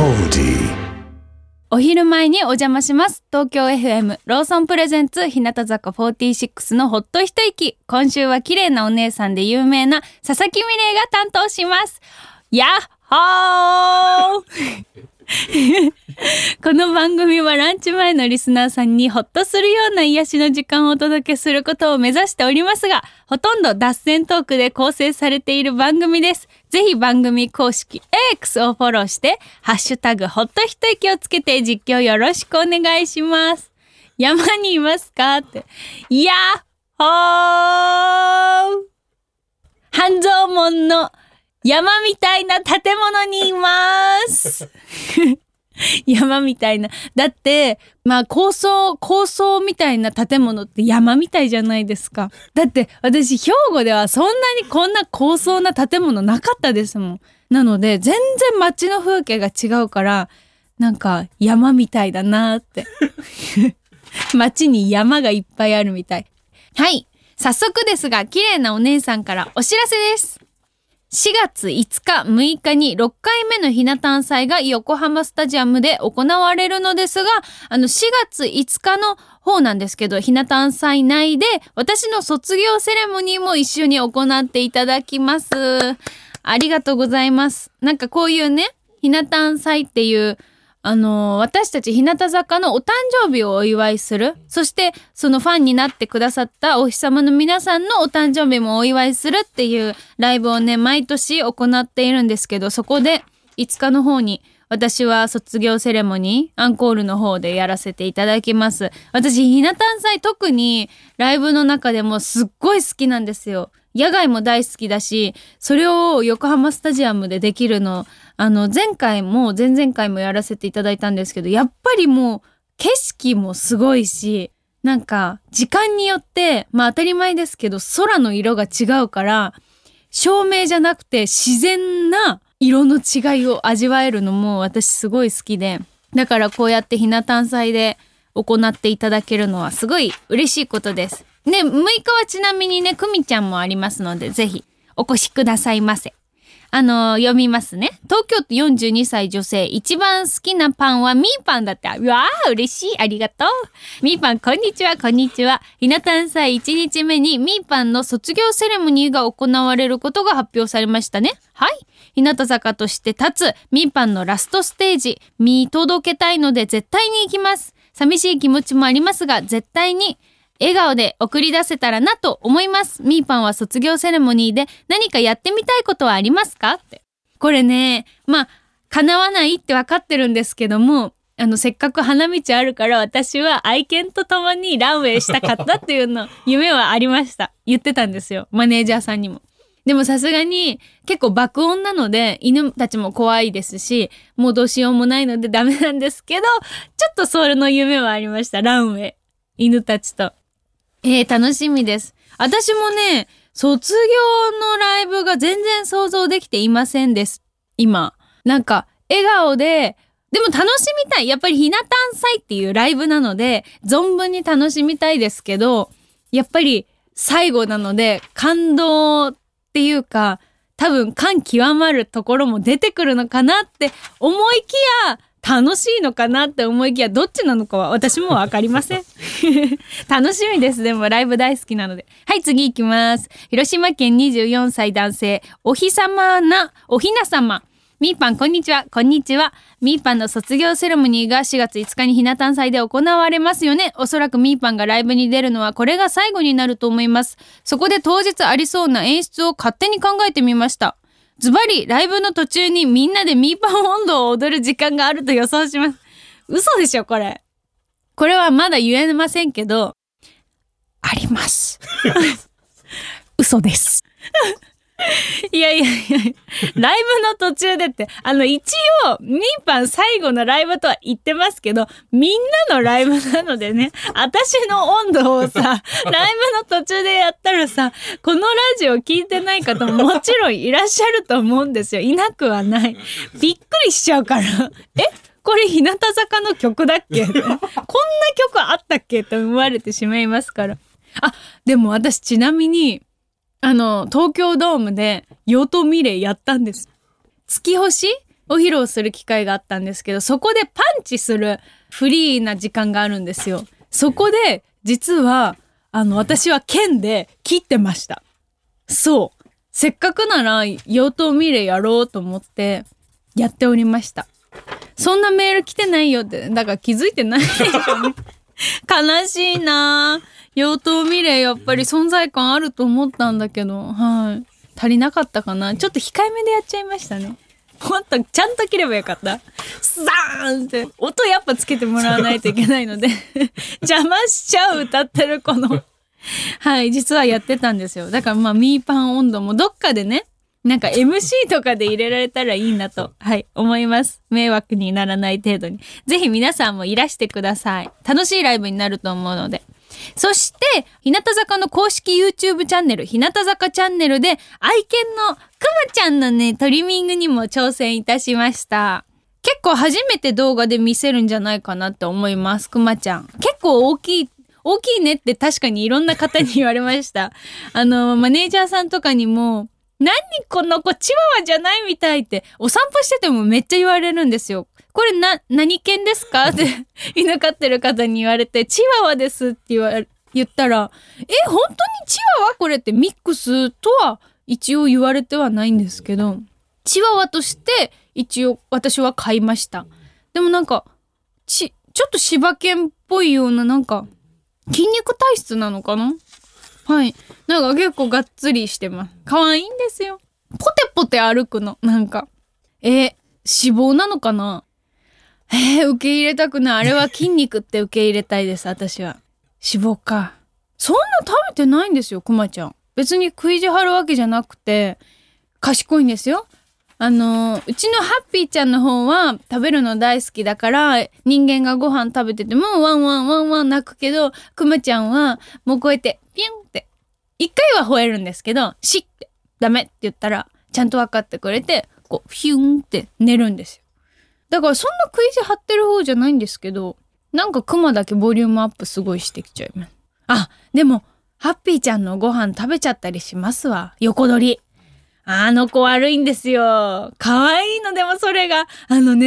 お昼前にお邪魔します。東京 FM ローソンプレゼンツ日向坂46のほっと一息。今週は綺麗なお姉さんで有名な佐々木美玲が担当します。やっほーこの番組はランチ前のリスナーさんにほっとするような癒しの時間をお届けすることを目指しておりますが、ほとんど脱線トークで構成されている番組です。ぜひ番組公式 X をフォローしてハッシュタグほっと一息をつけて実況よろしくお願いします。山にいますかって。やっほー、半蔵門の山みたいな建物にいます山みたいな。だって、高層みたいな建物って山みたいじゃないですか。だって私兵庫ではそんなにこんな高層な建物なかったですもん。なので全然街の風景が違うから、なんか山みたいだなって街に山がいっぱいあるみたい。はい、早速ですが綺麗なお姉さんからお知らせです。4月5日6日に6回目のひな誕祭が横浜スタジアムで行われるのですが、4月5日の方なんですけど、ひな誕祭内で私の卒業セレモニーも一緒に行っていただきます。ありがとうございます。なんかこういうね、ひな誕祭っていう私たち日向坂のお誕生日をお祝いする、そしてそのファンになってくださったお日様の皆さんのお誕生日もお祝いするっていうライブをね、毎年行っているんですけど、そこで5日の方に私は卒業セレモニーアンコールの方でやらせていただきます。私ひな誕祭特にライブの中でもすっごい好きなんですよ。野外も大好きだし、それを横浜スタジアムでできるの、前回も前々回もやらせていただいたんですけど、やっぱりもう景色もすごいし、なんか時間によって当たり前ですけど空の色が違うから、照明じゃなくて自然な色の違いを味わえるのも私すごい好きで、だからこうやってひな誕祭で行っていただけるのはすごい嬉しいことですね。6日はちなみにね、くみちゃんもありますので、ぜひお越しくださいませ。読みますね。東京都42歳女性、一番好きなパンはミーパンだった。うわー、嬉しい、ありがとう。ミーパン、こんにちは、こんにちは。ひな誕祭1日目にミーパンの卒業セレモニーが行われることが発表されましたね。はい。日向坂として立つミーパンのラストステージ、見届けたいので絶対に行きます。寂しい気持ちもありますが、絶対に笑顔で送り出せたらなと思います。みーパンは卒業セレモニーで何かやってみたいことはありますかって。これね、叶わないって分かってるんですけども、せっかく花道あるから私は愛犬と共にランウェイしたかったっていうの夢はありました。言ってたんですよ、マネージャーさんにも。でもさすがに結構爆音なので犬たちも怖いですし、もうどうしようもないのでダメなんですけど、ちょっとそれの夢はありました。ランウェイ、犬たちと。楽しみです。私もね、卒業のライブが全然想像できていませんです。今。なんか、笑顔で、でも楽しみたい。やっぱりひな誕祭っていうライブなので、存分に楽しみたいですけど、やっぱり最後なので、感動っていうか、多分感極まるところも出てくるのかなって思いきや、楽しいのかなって思いきや、どっちなのかは私もわかりません楽しみです。でもライブ大好きなので。はい、次行きます。広島県24歳男性、おひな様。みーパン、こんにちは。こんにちは。みーパンの卒業セレモニーが4月5日にひな誕祭で行われますよね。おそらくみーパンがライブに出るのはこれが最後になると思います。そこで当日ありそうな演出を勝手に考えてみました。ズバリライブの途中にみんなでミーパン音頭を踊る時間があると予想します。嘘でしょこれ。これはまだ言えませんけど、あります嘘ですいや、ライブの途中でって、一応ミーパン最後のライブとは言ってますけど、みんなのライブなのでね、私の温度をさ、ライブの途中でやったらさ、このラジオ聞いてない方ももちろんいらっしゃると思うんですよ。いなくはない。びっくりしちゃうから、これ日向坂の曲だっけこんな曲あったっけと思われてしまいますから。でも私ちなみに東京ドームでヨトミレイやったんです。月星を披露する機会があったんですけど、そこでパンチするフリーな時間があるんですよ。そこで実は私は剣で切ってました。そう。せっかくなら妖刀ミレーやろうと思ってやっておりました。そんなメール来てないよって、だから気づいてないでしょね。悲しいな。妖刀ミレーやっぱり存在感あると思ったんだけど、はい。足りなかったかな。ちょっと控えめでやっちゃいましたね。もっとちゃんと切ればよかった。スーンって音やっぱつけてもらわないといけないので邪魔しちゃう歌ってるこのはい実はやってたんですよ。だからミーパン温度もどっかでねなんか MC とかで入れられたらいいなとはい思います。迷惑にならない程度にぜひ皆さんもいらしてください。楽しいライブになると思うので。そして日向坂の公式 YouTube チャンネル日向坂チャンネルで愛犬のくまちゃんのねトリミングにも挑戦いたしました。結構初めて動画で見せるんじゃないかなって思います。くまちゃん結構大きいねって確かにいろんな方に言われましたマネージャーさんとかにも何この子チワワじゃないみたいってお散歩しててもめっちゃ言われるんですよ。これ何犬ですかって犬飼ってる方に言われてチワワですって言ったら本当にチワワこれってミックスとは一応言われてはないんですけどチワワとして一応私は飼いました。でもなんかちょっと柴犬っぽいようななんか筋肉体質なのかな。はいなんか結構がっつりしてます。可愛いんですよ。ポテポテ歩くのなんか脂肪なのかな。受け入れたくない。あれは筋肉って受け入れたいです。私は脂肪か。そんな食べてないんですよくまちゃん。別に食い地張るわけじゃなくて賢いんですよ。うちのハッピーちゃんの方は食べるの大好きだから人間がご飯食べててもワンワンワンワン泣くけどくまちゃんはもうこうやってピュンって一回は吠えるんですけどシッってダメって言ったらちゃんと分かってくれてこうピュンって寝るんですよ。だからそんな食い地張ってる方じゃないんですけどなんかクマだけボリュームアップすごいしてきちゃいます。でもハッピーちゃんのご飯食べちゃったりしますわ。横取りあの子悪いんですよ。可愛いの。でもそれが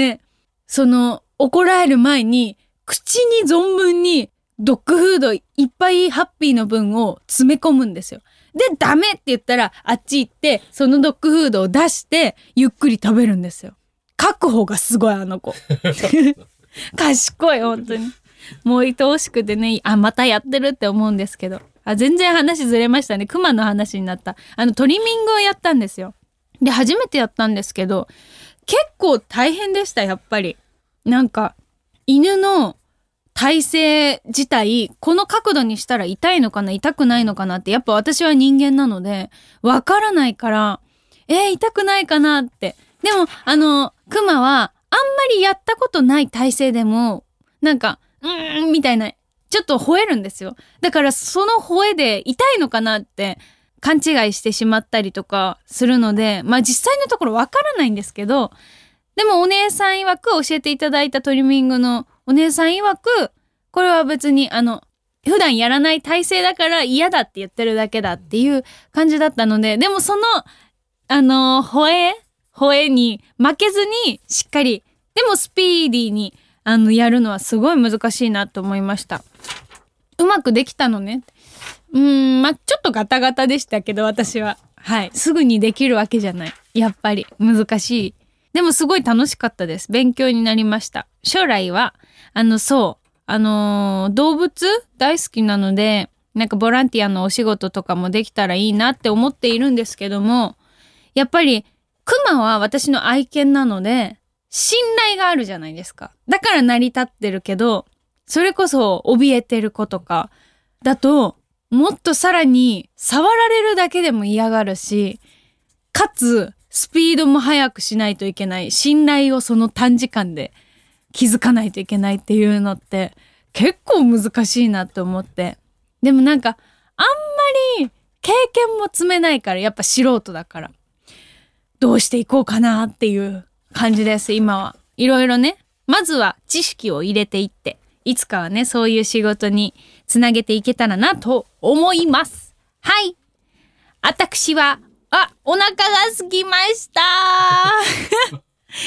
怒られる前に口に存分にドッグフードいっぱいハッピーの分を詰め込むんですよ。でダメって言ったらあっち行ってそのドッグフードを出してゆっくり食べるんですよ。確保がすごいあの子賢い本当に。もう愛おしくてねまたやってるって思うんですけど全然話ずれましたね。クマの話になった。トリミングをやったんですよ。で初めてやったんですけど結構大変でした。やっぱりなんか犬の体勢自体この角度にしたら痛いのかな痛くないのかなってやっぱ私は人間なのでわからないから痛くないかなって。でもクマはあんまりやったことない体勢でもなんかみたいなちょっと吠えるんですよ。だからその吠えで痛いのかなって勘違いしてしまったりとかするので実際のところわからないんですけどでもお姉さん曰く教えていただいたトリミングのお姉さん曰くこれは別に普段やらない体勢だから嫌だって言ってるだけだっていう感じだったのででもその吠えに負けずにしっかりでもスピーディーにやるのはすごい難しいなと思いました。うまくできたのね。ちょっとガタガタでしたけど私はすぐにできるわけじゃない。やっぱり難しい。でもすごい楽しかったです。勉強になりました。将来は動物大好きなのでなんかボランティアのお仕事とかもできたらいいなって思っているんですけどもやっぱりクマは私の愛犬なので信頼があるじゃないですか。だから成り立ってるけどそれこそ怯えてる子とかだともっとさらに触られるだけでも嫌がるしかつスピードも速くしないといけない信頼をその短時間で気づかないといけないっていうのって結構難しいなと思ってでもなんかあんまり経験も積めないからやっぱ素人だからどうしていこうかなっていう感じです。今はいろいろねまずは知識を入れていっていつかはねそういう仕事につなげていけたらなと思います。はい私はお腹が空きました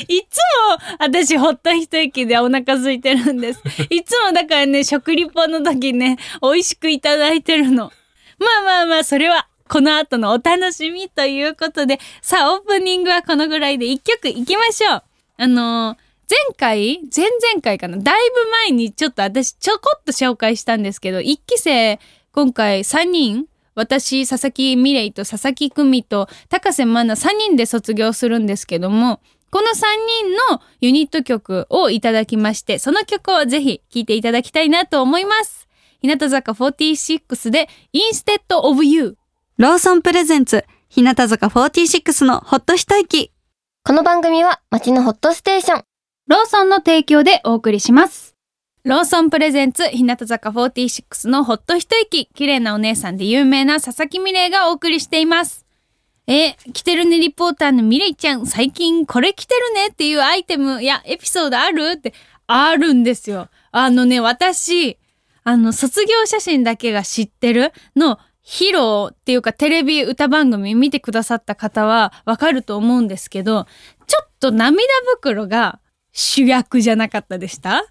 いつも私ほっと一息でお腹空いてるんです。いつもだからね、食リポの時ね、美味しくいただいてるの。まあ、それはこの後のお楽しみということで、さあオープニングはこのぐらいで一曲いきましょう。前々回かな、だいぶ前にちょっと私ちょこっと紹介したんですけど、1期生今回3人、私、佐々木美玲と佐々木久美と高瀬愛奈3人で卒業するんですけども、この3人のユニット曲をいただきまして、その曲をぜひ聴いていただきたいなと思います。日向坂46で Instead of You。 ローソンプレゼンツ日向坂46のほっと一息。 この番組は街のホットステーションローソンの提供でお送りします。ローソンプレゼンツ日向坂46のほっと一息、綺麗なお姉さんで有名な佐々木美玲がお送りしています。着てるねリポーターの美玲ちゃん、最近これ着てるねっていうアイテムやエピソードあるってあるんですよ。私卒業写真だけが知ってるの披露っていうか、テレビ歌番組見てくださった方はわかると思うんですけど、ちょっと涙袋が主役じゃなかったでした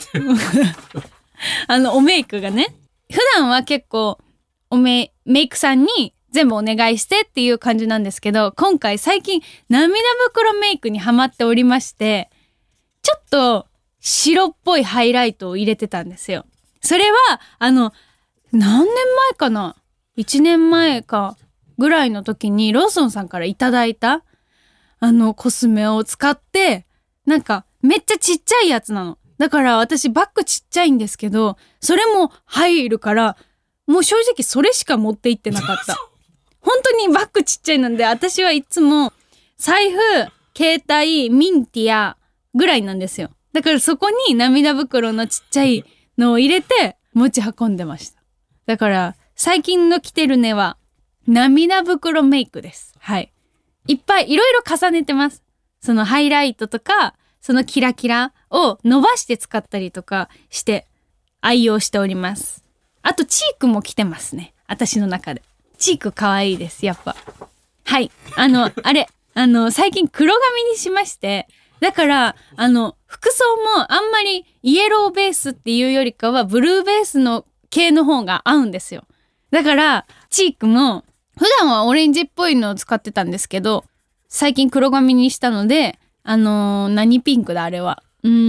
おメイクがね、普段は結構メイクさんに全部お願いしてっていう感じなんですけど、今回最近涙袋メイクにハマっておりまして、ちょっと白っぽいハイライトを入れてたんですよ。それは何年前かな、1年前かぐらいの時にローソンさんからいただいたコスメを使って、なんかめっちゃちっちゃいやつなの。だから私バッグちっちゃいんですけど、それも入るから、もう正直それしか持って行ってなかった。本当にバッグちっちゃいなんで、私はいつも財布、携帯、ミンティアぐらいなんですよ。だからそこに涙袋のちっちゃいのを入れて持ち運んでました。だから最近の着てるねは涙袋メイクです。はい。いっぱいいろいろ重ねてます。そのハイライトとか、そのキラキラを伸ばして使ったりとかして愛用しております。あとチークも着てますね。私の中で。チーク可愛いです、やっぱ。はい。最近黒髪にしまして、だから、服装もあんまりイエローベースっていうよりかはブルーベースの系の方が合うんですよ。だから、チークも、普段はオレンジっぽいのを使ってたんですけど、最近黒髪にしたので、何ピンクだあれは。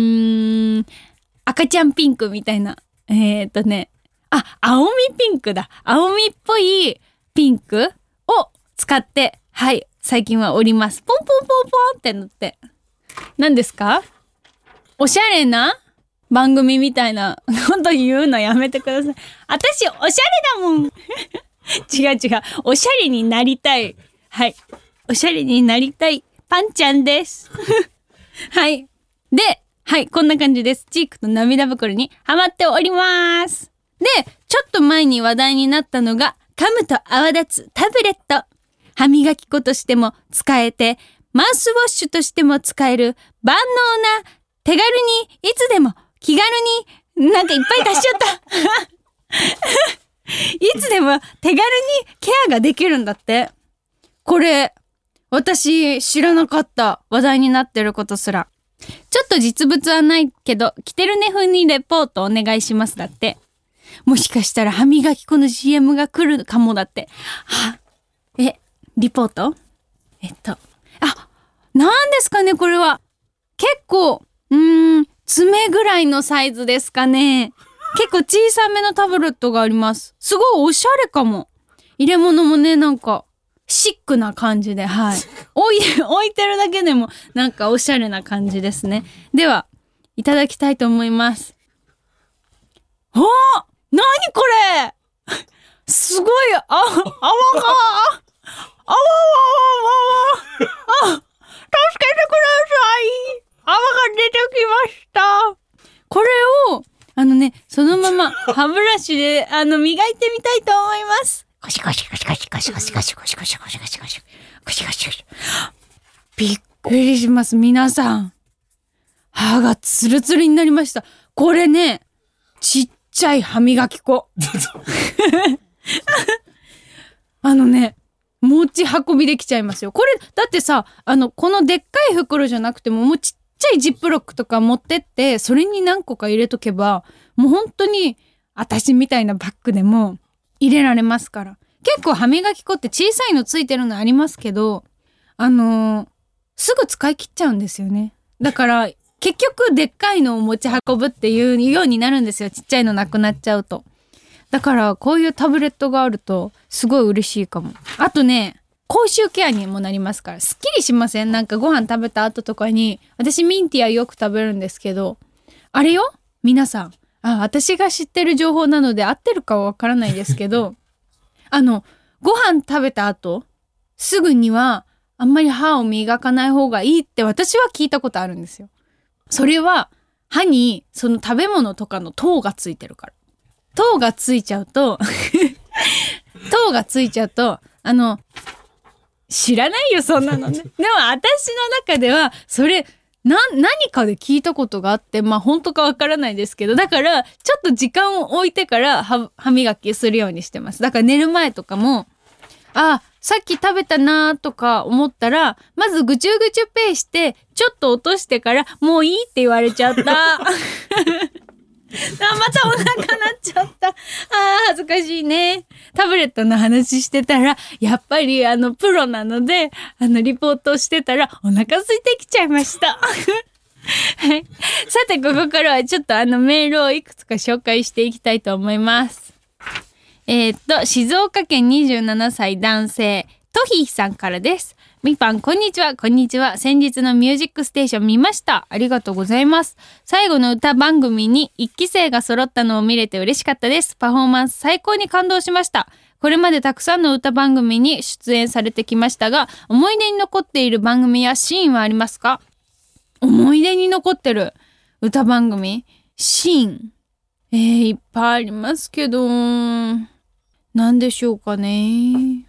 赤ちゃんピンクみたいな。青みピンクだ。青みっぽいピンクを使って、はい、最近は織ります。ポンポンポンポンって塗って。何ですか？おしゃれな番組みたいなこと言うのやめてください。私、おしゃれだもん。違う。おしゃれになりたい。はい。おしゃれになりたいパンちゃんです。はい。で、はい、こんな感じです。チークと涙袋にハマっております。で、ちょっと前に話題になったのが、噛むと泡立つタブレット。歯磨き粉としても使えて、マウスウォッシュとしても使える万能な、手軽にいつでも気軽に、なんかいっぱい足しちゃったいつでも手軽にケアができるんだって。これ私知らなかった。話題になってることすら。ちょっと実物はないけど、着てるね風にレポートお願いしますだって。もしかしたら歯磨き粉の CM が来るかもだって。リポート？なんですかねこれは。結構、爪ぐらいのサイズですかね。結構小さめのタブレットがあります。すごいおしゃれかも。入れ物もね、なんか、シックな感じで、はい。置いてるだけでも、なんかおしゃれな感じですね。では、いただきたいと思います。なにこれすごい、泡が、助けてください。泡が出てきました。これを、そのまま歯ブラシで、磨いてみたいと思います。ゴシゴシゴシゴシゴシゴシゴシゴシゴシゴシゴシゴシゴシゴシゴシ。びっくりします、皆さん。歯がツルツルになりました。これね、ちっちゃい歯磨き粉。 持ち運びできちゃいますよ。これだってさ、このでっかい袋じゃなくても、もうちっちゃいジップロックとか持ってって、それに何個か入れとけば、もう本当に私みたいなバッグでも入れられますから。結構歯磨き粉って小さいのついてるのありますけど、すぐ使い切っちゃうんですよね。だから結局でっかいのを持ち運ぶっていうようになるんですよ。ちっちゃいのなくなっちゃうと。だからこういうタブレットがあるとすごい嬉しいかも。あとね、口臭ケアにもなりますから、すっきりしません？なんかご飯食べた後とかに、私ミンティアよく食べるんですけど、あれよ皆さん、私が知ってる情報なので合ってるかはわからないですけどご飯食べた後すぐにはあんまり歯を磨かない方がいいって私は聞いたことあるんですよ。それは歯にその食べ物とかの糖がついてるから。糖がついちゃうと知らないよそんなのね。でも私の中ではそれ何かで聞いたことがあって、まあ本当かわからないですけど、だからちょっと時間を置いてから歯磨きするようにしてます。だから寝る前とかも、さっき食べたなとか思ったら、まずぐちゅぐちゅペーしてちょっと落としてから、もういいって言われちゃった。またお腹なっちゃった。恥ずかしいね。タブレットの話してたら、やっぱりプロなので、リポートしてたらお腹空いてきちゃいました。はい。さて、ここからはちょっとメールをいくつか紹介していきたいと思います。静岡県27歳男性、トヒーさんからです。みぱん、こんにちは。こんにちは。先日のミュージックステーション見ました。ありがとうございます。最後の歌番組に1期生が揃ったのを見れて嬉しかったです。パフォーマンス最高に感動しました。これまでたくさんの歌番組に出演されてきましたが、思い出に残っている番組やシーンはありますか？思い出に残ってる歌番組？シーン？いっぱいありますけど、なんでしょうかね。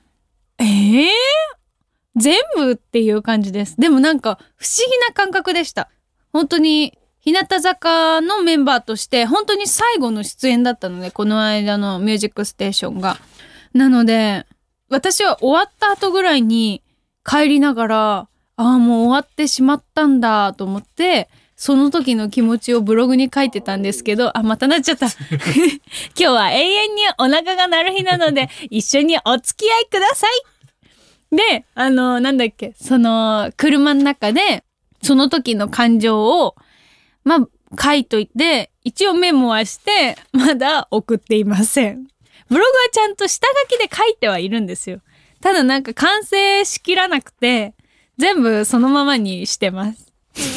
全部っていう感じです。でもなんか不思議な感覚でした。本当に日向坂のメンバーとして本当に最後の出演だったので、この間のミュージックステーションが。なので私は終わった後ぐらいに帰りながら、もう終わってしまったんだと思って、その時の気持ちをブログに書いてたんですけど、またなっちゃった。今日は永遠にお腹が鳴る日なので一緒にお付き合いください。で、なんだっけ、その車の中でその時の感情を書いといて、一応メモはしてまだ送っていません。ブログはちゃんと下書きで書いてはいるんですよ。ただなんか完成しきらなくて全部そのままにしてます。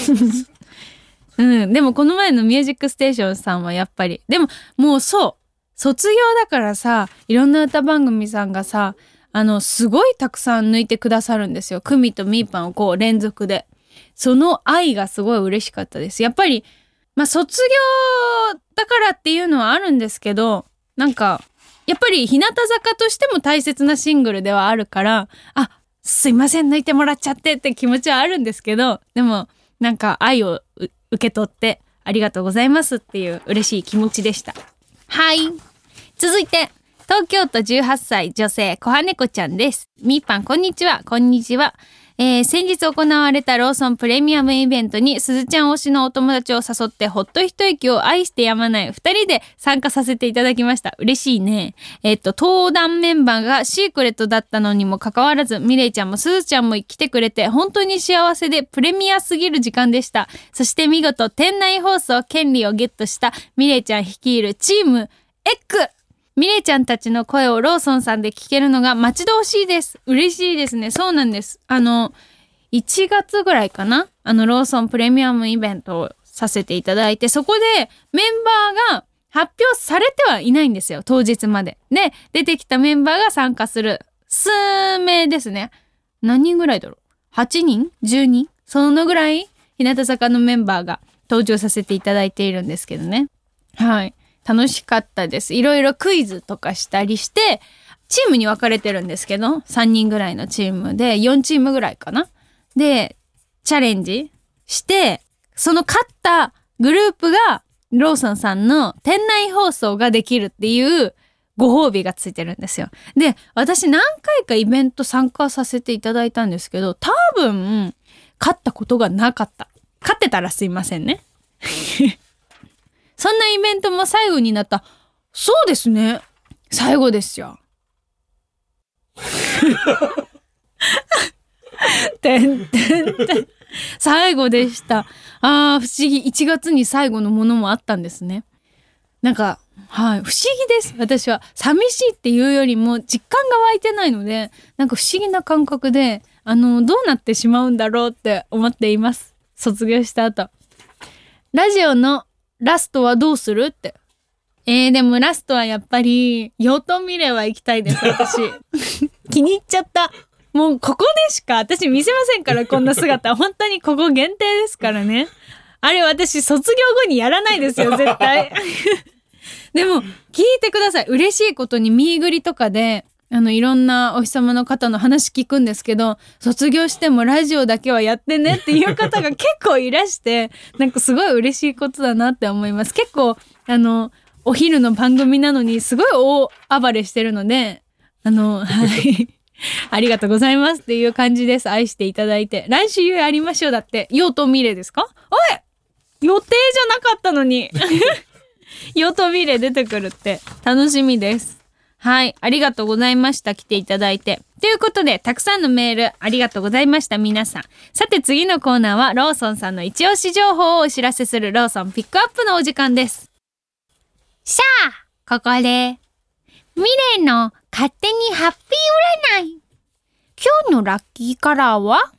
でもこの前のミュージックステーションさんはやっぱり、でももう卒業だからさ、いろんな歌番組さんがさ、すごいたくさん抜いてくださるんですよ。クミとミーパンをこう連続で。その愛がすごい嬉しかったです。やっぱり、卒業だからっていうのはあるんですけど、なんか、やっぱり日向坂としても大切なシングルではあるから、すいません、抜いてもらっちゃってって気持ちはあるんですけど、でも、なんか愛を受け取ってありがとうございますっていう嬉しい気持ちでした。はい。続いて、東京都18歳女性小羽猫ちゃんです。みーぱん、こんにちは。こんにちは。先日行われたローソンプレミアムイベントにすずちゃん推しのお友達を誘ってほっと一息を愛してやまない2人で参加させていただきました。嬉しいね。登壇メンバーがシークレットだったのにもかかわらず、ミレイちゃんもすずちゃんも来てくれて本当に幸せでプレミアすぎる時間でした。そして見事店内放送権利をゲットしたミレイちゃん率いるチームエッグ。ミレイちゃんたちの声をローソンさんで聞けるのが待ち遠しいです。嬉しいですね。そうなんです。1月ぐらいかな、ローソンプレミアムイベントをさせていただいて、そこでメンバーが発表されてはいないんですよ、当日まで。で、出てきたメンバーが参加する数名ですね。何人ぐらいだろう、8人 ?10 人そのぐらい日向坂のメンバーが登場させていただいているんですけどね。はい。楽しかったです。いろいろクイズとかしたりして、チームに分かれてるんですけど、3人ぐらいのチームで、4チームぐらいかな。で、チャレンジして、その勝ったグループが、ローソンさんの店内放送ができるっていうご褒美がついてるんですよ。で、私何回かイベント参加させていただいたんですけど、多分勝ったことがなかった。勝ってたらすいませんね。そんなイベントも最後になった。そうですね。最後ですよ。てんてんてん。最後でした。不思議。1月に最後のものもあったんですね。なんか、不思議です。私は寂しいっていうよりも実感が湧いてないので、なんか不思議な感覚で、どうなってしまうんだろうって思っています。卒業した後。ラジオのラストはどうするって。でもラストはやっぱり、ヨートミレーは行きたいです、私。気に入っちゃった。もうここでしか私見せませんから、こんな姿。本当にここ限定ですからね。あれ私卒業後にやらないですよ、絶対。でも、聞いてください。嬉しいことにミーグリとかで、いろんなお日様の方の話聞くんですけど、卒業してもラジオだけはやってねっていう方が結構いらして、なんかすごい嬉しいことだなって思います。結構、お昼の番組なのにすごい大暴れしてるので、はい。ありがとうございますっていう感じです。愛していただいて。来週やりましょう。だって、用途ミレーですか？おい！予定じゃなかったのに。用途ミレー出てくるって楽しみです。はい。ありがとうございました。来ていただいて。ということで、たくさんのメールありがとうございました。皆さん。さて次のコーナーはローソンさんの一押し情報をお知らせするローソンピックアップのお時間です。さあ、ここで、ミレーの勝手にハッピー占い。今日のラッキーカラーは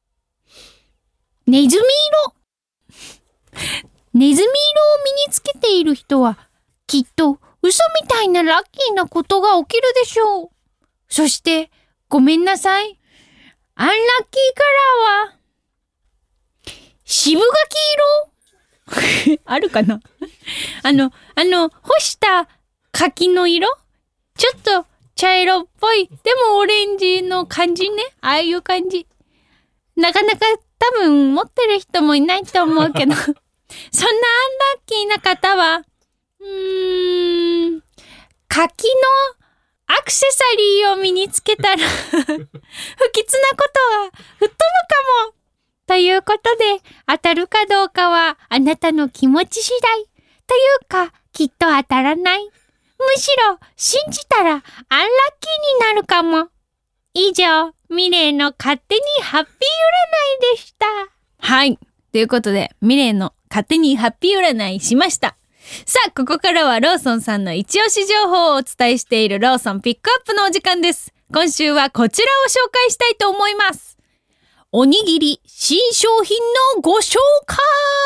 ネズミ色。ネズミ色を身につけている人はきっと嘘みたいなラッキーなことが起きるでしょう。そしてごめんなさい。アンラッキーカラーは渋柿色。あるかな。干した柿の色、ちょっと茶色っぽい、でもオレンジの感じね。ああいう感じ。なかなか多分持ってる人もいないと思うけど。そんなアンラッキーな方は、柿のアクセサリーを身につけたら、不吉なことは吹っ飛ぶかも。ということで、当たるかどうかはあなたの気持ち次第。というか、きっと当たらない。むしろ、信じたらアンラッキーになるかも。以上、ミレーの勝手にハッピー占いでした。はい。ということで、ミレーの勝手にハッピー占いしました。さあ、ここからはローソンさんの一押し情報をお伝えしているローソンピックアップのお時間です。今週はこちらを紹介したいと思います。おにぎり新商品のご紹介。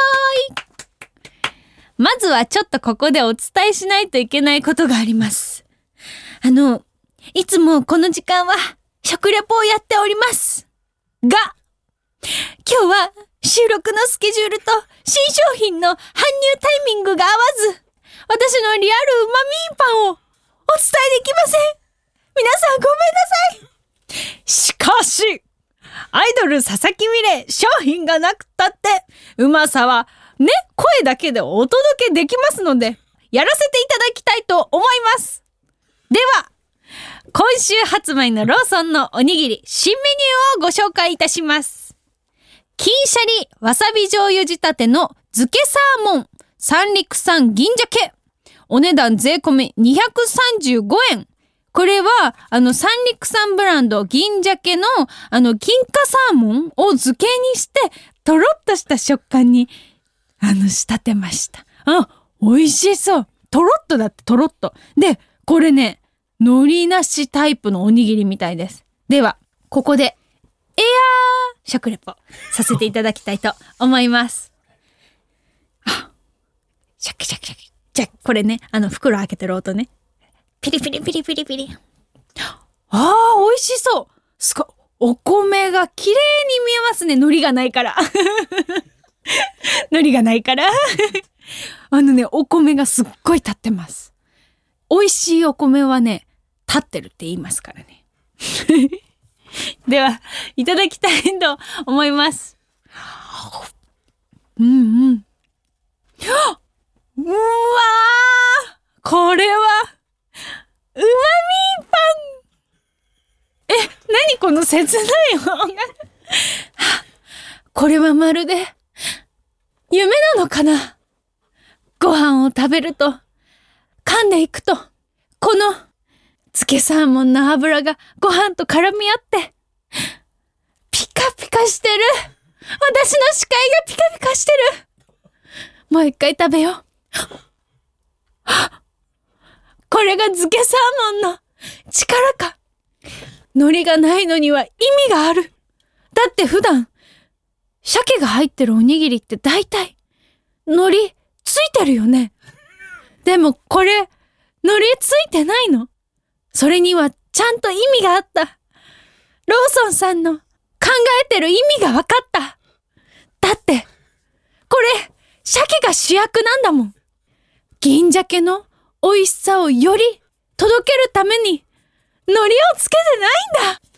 まずはちょっとここでお伝えしないといけないことがあります。いつもこの時間は食レポをやっております。が、今日は収録のスケジュールと新商品の搬入タイミングが合わず、私のリアルうまみーパンをお伝えできません。皆さんごめんなさい。しかし、アイドル佐々木美玲、商品がなくたってうまさはね、声だけでお届けできますので、やらせていただきたいと思います。では、今週発売のローソンのおにぎり新メニューをご紹介いたします。金シャリわさび醤油仕立ての漬けサーモン三陸産銀鮭。お値段税込み235円。これは三陸産ブランド銀鮭の金華サーモンを漬けにしてとろっとした食感に仕立てました。美味しそう。とろっとだってとろっと。で、これね、海苔なしタイプのおにぎりみたいです。では、ここで食レポさせていただきたいと思います。シャキシャキシャキ。じゃあ、これね、袋開けてる音ね。ピリピリピリピリピリ。美味しそう。すごい。お米が綺麗に見えますね。海苔がないから。海苔がないから。お米がすっごい立ってます。美味しいお米はね、立ってるって言いますからね。では、いただきたいと思います。うわー、これは、 うまみパン。何この切ない音楽。これはまるで夢なのかな。ご飯を食べると、噛んでいくと、この漬けサーモンの油がご飯と絡み合って、ピカピカしてる。私の視界がピカピカしてる。もう一回食べよう。これが漬けサーモンの力か。海苔がないのには意味がある。だって普段、鮭が入ってるおにぎりって大体、海苔ついてるよね。でもこれ、海苔ついてないの。それにはちゃんと意味があった。ローソンさんの考えてる意味が分かった。だって、これ、鮭が主役なんだもん。銀鮭の美味しさをより届けるために、海苔をつけてないんだ。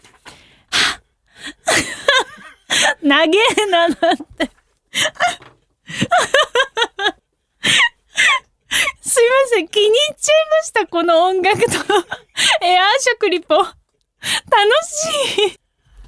長えな、なんて。すいません、気に入っちゃいました、この音楽とエアー食リポ。楽しい。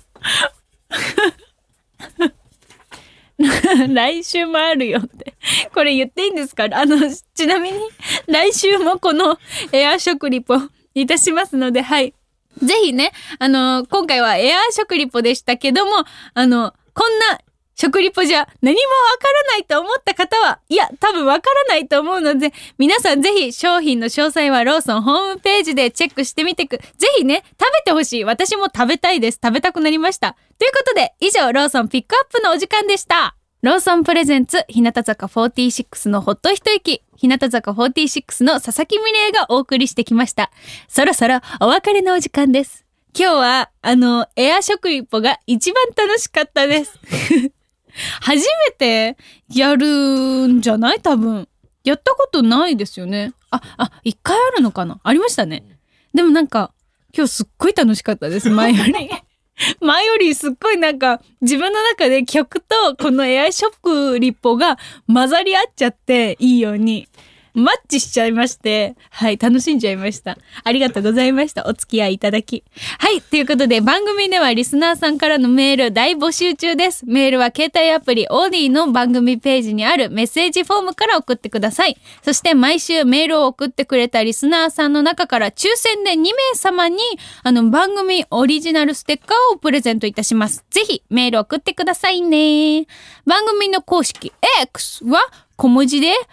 来週もあるよって。これ言っていいんですか？ちなみに、来週もこのエアー食リポいたしますので、はい。ぜひね、今回はエアー食リポでしたけども、こんな食リポじゃ何もわからないと思った方は、いや、多分わからないと思うので、皆さんぜひ商品の詳細はローソンホームページでチェックしてみてぜひね、食べてほしい。私も食べたいです。食べたくなりました。ということで、以上、ローソンピックアップのお時間でした。ローソンプレゼンツ、日向坂46のほっと一息。日向坂46の佐々木美玲がお送りしてきました。そろそろお別れのお時間です。今日は、エア食リポが一番楽しかったです。初めてやるんじゃない？多分。やったことないですよね。一回あるのかな？ありましたね。でもなんか、今日すっごい楽しかったです、前より。前よりすっごいなんか、自分の中で曲とこのエア食リポが混ざり合っちゃって、いいように。マッチしちゃいまして、はい、楽しんじゃいました。ありがとうございました。お付き合いいただき。はい、ということで番組ではリスナーさんからのメール大募集中です。メールは携帯アプリオーディの番組ページにあるメッセージフォームから送ってください。そして毎週メールを送ってくれたリスナーさんの中から抽選で2名様に番組オリジナルステッカーをプレゼントいたします。ぜひメール送ってくださいね。番組の公式 X は小文字で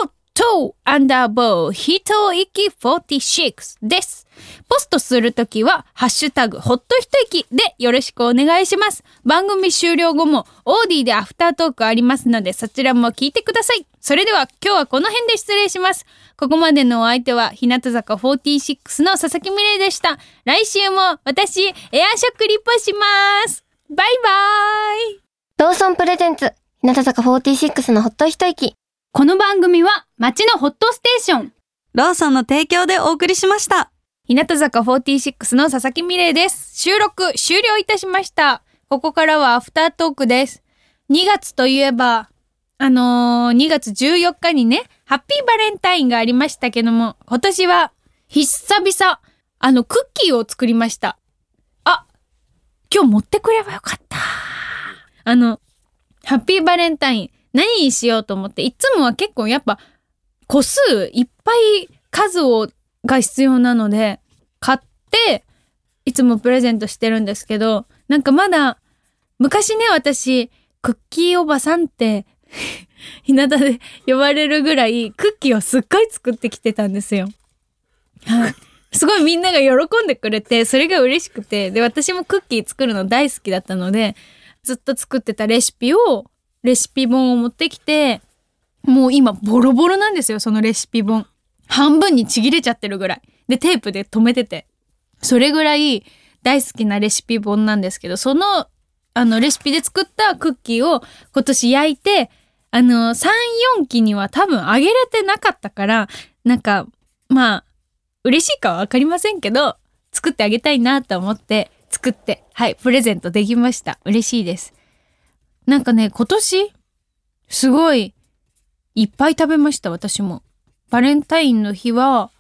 HOT_ひといき46です。ポストするときはハッシュタグほっと一息でよろしくお願いします。番組終了後もオーディでアフタートークありますのでそちらも聞いてください。それでは今日はこの辺で失礼します。ここまでのお相手は日向坂46の佐々木美玲でした。来週も私エア食リポします。バイバイ。 ローソンプレゼンツ、日向坂46のほっと一息。 この番組は街のホットステーションローソンの提供でお送りしました。 日向坂46の佐々木美玲です。収録終了いたしました。ここからはアフタートークです。2月といえば2月14日にねハッピーバレンタインがありましたけども、今年は久々クッキーを作りました。今日持ってくればよかった。ハッピーバレンタイン何にしようと思って、いつもは結構やっぱ個数いっぱい数が必要なので買っていつもプレゼントしてるんですけど、なんかまだ昔ね、私クッキーおばさんって日向で呼ばれるぐらいクッキーをすっごい作ってきてたんですよ。はい。すごいみんなが喜んでくれて、それが嬉しくて、で私もクッキー作るの大好きだったので、ずっと作ってたレシピ本を持ってきて、もう今ボロボロなんですよ。そのレシピ本半分にちぎれちゃってるぐらいでテープで留めてて、それぐらい大好きなレシピ本なんですけど、そのレシピで作ったクッキーを今年焼いて、3、4期には多分あげれてなかったから、なんかまあ嬉しいかは分かりませんけど作ってあげたいなと思って作って、はい、プレゼントできました。嬉しいです。なんかね、今年すごいいっぱい食べました。私もバレンタインの日は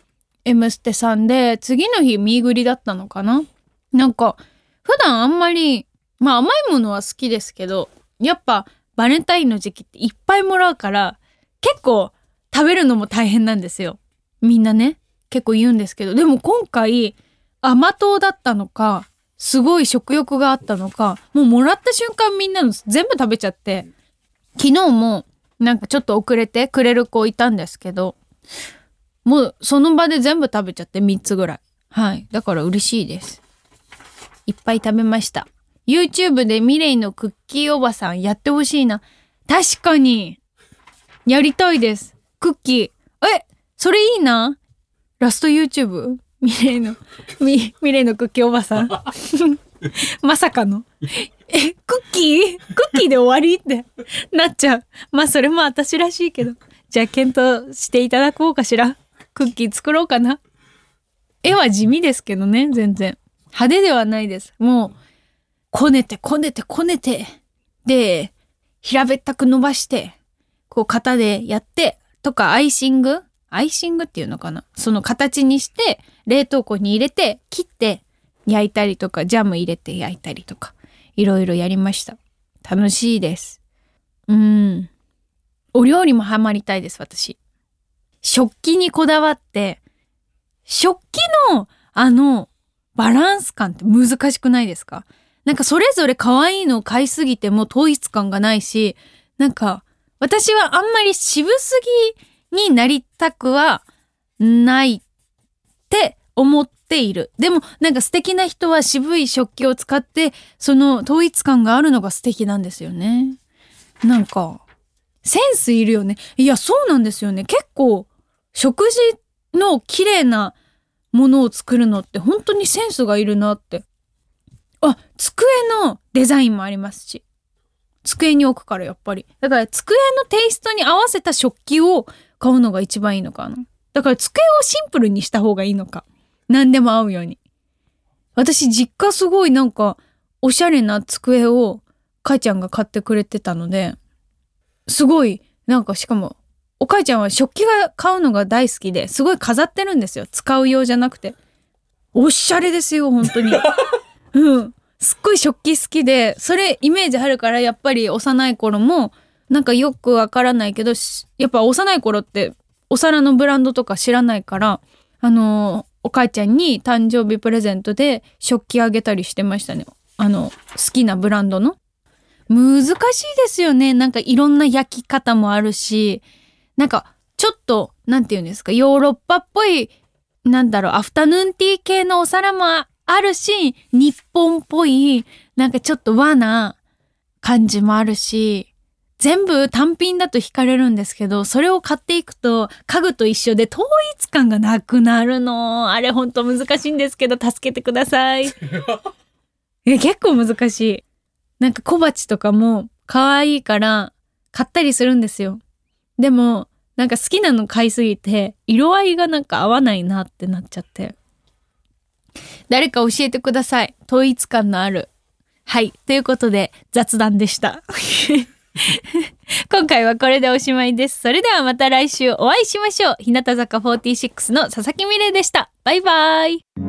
M ステさんで、次の日ミーグリだったのかな。なんか普段あんまり甘いものは好きですけど、やっぱバレンタインの時期っていっぱいもらうから結構食べるのも大変なんですよ。みんなね結構言うんですけど、でも今回甘党だったのかすごい食欲があったのか、もうもらった瞬間みんなの全部食べちゃって、昨日もなんかちょっと遅れてくれる子いたんですけど、もうその場で全部食べちゃって3つぐらい。はい。だから嬉しいです。いっぱい食べました。YouTube でミレイのクッキーおばさんやってほしいな。確かに。やりたいです。クッキー。それいいな。ラスト YouTube? ミレイのクッキーおばさん。まさかの。クッキーで終わりってなっちゃう。まあそれも私らしいけど。じゃあ検討していただこうかしら。クッキー作ろうかな。絵は地味ですけどね、全然。派手ではないです。もう、こねて。で、平べったく伸ばして、こう型でやって、とかアイシングっていうのかな。その形にして、冷凍庫に入れて、切って、焼いたりとか、ジャム入れて焼いたりとか、いろいろやりました。楽しいです。お料理もハマりたいです、私。食器にこだわって、食器のバランス感って難しくないですか？なんかそれぞれ可愛いのを買いすぎても統一感がないし、なんか私はあんまり渋すぎになりたくはないって思っている。でもなんか素敵な人は渋い食器を使ってその統一感があるのが素敵なんですよね。なんかセンスいるよね。いやそうなんですよね。結構食事の綺麗なものを作るのって本当にセンスがいるなって。机のデザインもありますし。机に置くからやっぱり。だから机のテイストに合わせた食器を買うのが一番いいのかな。だから机をシンプルにした方がいいのか。何でも合うように。私実家すごいなんかおしゃれな机を母ちゃんが買ってくれてたので、すごいなんかしかもお母ちゃんは食器が買うのが大好きですごい飾ってるんですよ。使う用じゃなくて。おしゃれですよ本当に。すっごい食器好きで、それイメージあるからやっぱり幼い頃もなんかよくわからないけど、やっぱ幼い頃ってお皿のブランドとか知らないから、お母ちゃんに誕生日プレゼントで食器あげたりしてましたね。好きなブランドの。難しいですよね。なんかいろんな焼き方もあるし、なんかちょっとなんていうんですか、ヨーロッパっぽいアフタヌーンティー系のお皿もあるし、日本っぽいなんかちょっと和な感じもあるし、全部単品だと惹かれるんですけど、それを買っていくと家具と一緒で統一感がなくなるの。あれほんと難しいんですけど助けてください。結構難しい。なんか小鉢とかも可愛いから買ったりするんですよ。でもなんか好きなの買いすぎて色合いがなんか合わないなってなっちゃって、誰か教えてください。統一感のある。はい、ということで雑談でした今回はこれでおしまいです。それではまた来週お会いしましょう。日向坂46の佐々木美玲でした。バイバイ。